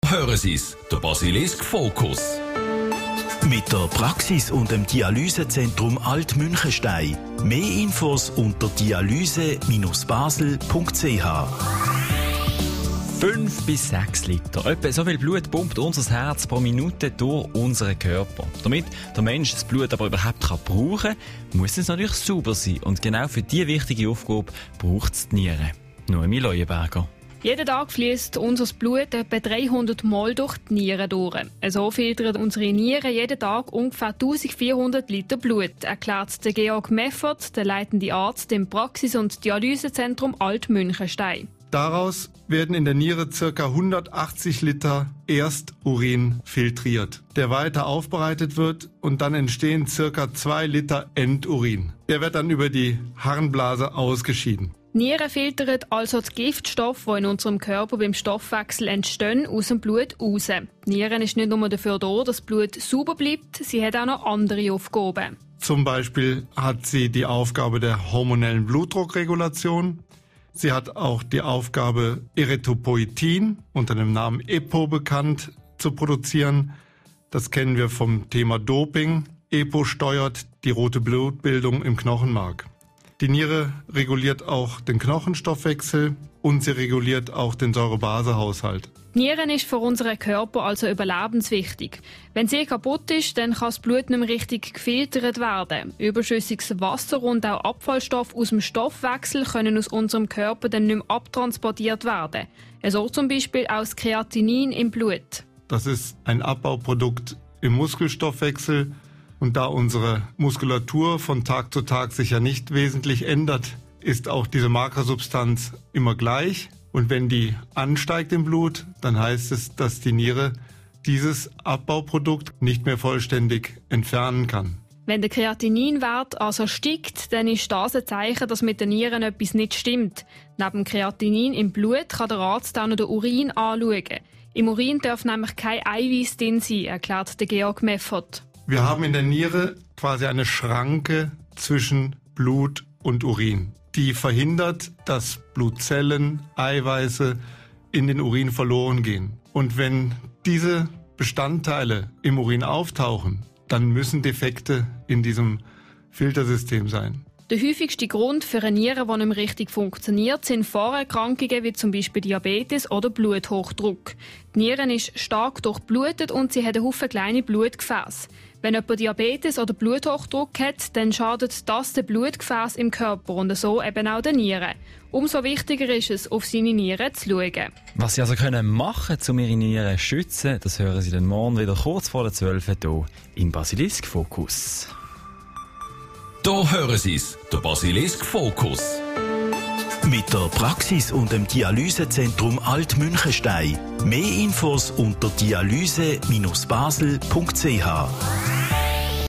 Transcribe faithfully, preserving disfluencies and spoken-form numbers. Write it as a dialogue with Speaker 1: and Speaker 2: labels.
Speaker 1: hören Sie es, der Basilisk Fokus.
Speaker 2: Mit der Praxis und dem Dialysezentrum Alt-Münchenstein. Mehr Infos unter dialyse basel punkt c h.
Speaker 3: Fünf bis sechs Liter. Etwa so viel Blut pumpt unser Herz pro Minute durch unseren Körper. Damit der Mensch das Blut aber überhaupt kann brauchen kann, muss es natürlich sauber sein. Und genau für diese wichtige Aufgabe braucht es die Niere. Noemi Leuenberger.
Speaker 4: Jeden Tag fließt unser Blut etwa dreihundert Mal durch die Nieren durch. So filtern unsere Nieren jeden Tag ungefähr eintausendvierhundert Liter Blut, erklärt der Georg Meffert, der leitende Arzt im Praxis- und Dialysezentrum Alt-Münchenstein.
Speaker 5: Daraus werden in der Niere ca. hundertachtzig Liter Ersturin filtriert, der weiter aufbereitet wird und dann entstehen ca. zwei Liter Endurin. Der wird dann über die Harnblase ausgeschieden.
Speaker 4: Nieren filtern also die Giftstoffe, die in unserem Körper beim Stoffwechsel entstehen, aus dem Blut raus. Die Nieren ist nicht nur dafür da, dass das Blut sauber bleibt, sie hat auch noch andere Aufgaben.
Speaker 5: Zum Beispiel hat sie die Aufgabe der hormonellen Blutdruckregulation. Sie hat auch die Aufgabe, Erythropoietin, unter dem Namen E P O bekannt, zu produzieren. Das kennen wir vom Thema Doping. E P O steuert die rote Blutbildung im Knochenmark. Die Niere reguliert auch den Knochenstoffwechsel und sie reguliert auch den Säurebasehaushalt.
Speaker 4: Die Niere ist für unseren Körper also überlebenswichtig. Wenn sie kaputt ist, dann kann das Blut nicht mehr richtig gefiltert werden. Überschüssiges Wasser und auch Abfallstoffe aus dem Stoffwechsel können aus unserem Körper dann nicht mehr abtransportiert werden. So zum Beispiel auch das Kreatinin im Blut.
Speaker 5: Das ist ein Abbauprodukt im Muskelstoffwechsel. Und da unsere Muskulatur von Tag zu Tag sich ja nicht wesentlich ändert, ist auch diese Markersubstanz immer gleich. Und wenn die ansteigt im Blut, dann heißt es, dass die Niere dieses Abbauprodukt nicht mehr vollständig entfernen kann.
Speaker 4: Wenn der Kreatininwert also steigt, dann ist das ein Zeichen, dass mit den Nieren etwas nicht stimmt. Neben Kreatinin im Blut kann der Arzt auch noch den Urin anschauen. Im Urin darf nämlich kein Eiweiß drin sein, erklärt der Georg Meffert.
Speaker 5: Wir haben in der Niere quasi eine Schranke zwischen Blut und Urin, die verhindert, dass Blutzellen, Eiweiße in den Urin verloren gehen. Und wenn diese Bestandteile im Urin auftauchen, dann müssen Defekte in diesem Filtersystem sein.
Speaker 4: Der häufigste Grund für eine Niere, die nicht mehr richtig funktioniert, sind Vorerkrankungen wie zum Beispiel Diabetes oder Bluthochdruck. Die Niere ist stark durchblutet und sie hat einen Haufen kleine Blutgefäße. Wenn jemand Diabetes oder Bluthochdruck hat, dann schadet das den Blutgefäß im Körper und so eben auch den Nieren. Umso wichtiger ist es, auf seine Nieren zu schauen.
Speaker 3: Was Sie also können machen, um Ihre Nieren zu schützen, das hören Sie dann morgen wieder kurz vor der zwölf hier im Basilisk Fokus.
Speaker 1: Hier hören Sie es, der Basilisk Fokus.
Speaker 2: Mit der Praxis und dem Dialysezentrum Alt-Münchenstein. Mehr Infos unter dialyse basel punkt c h.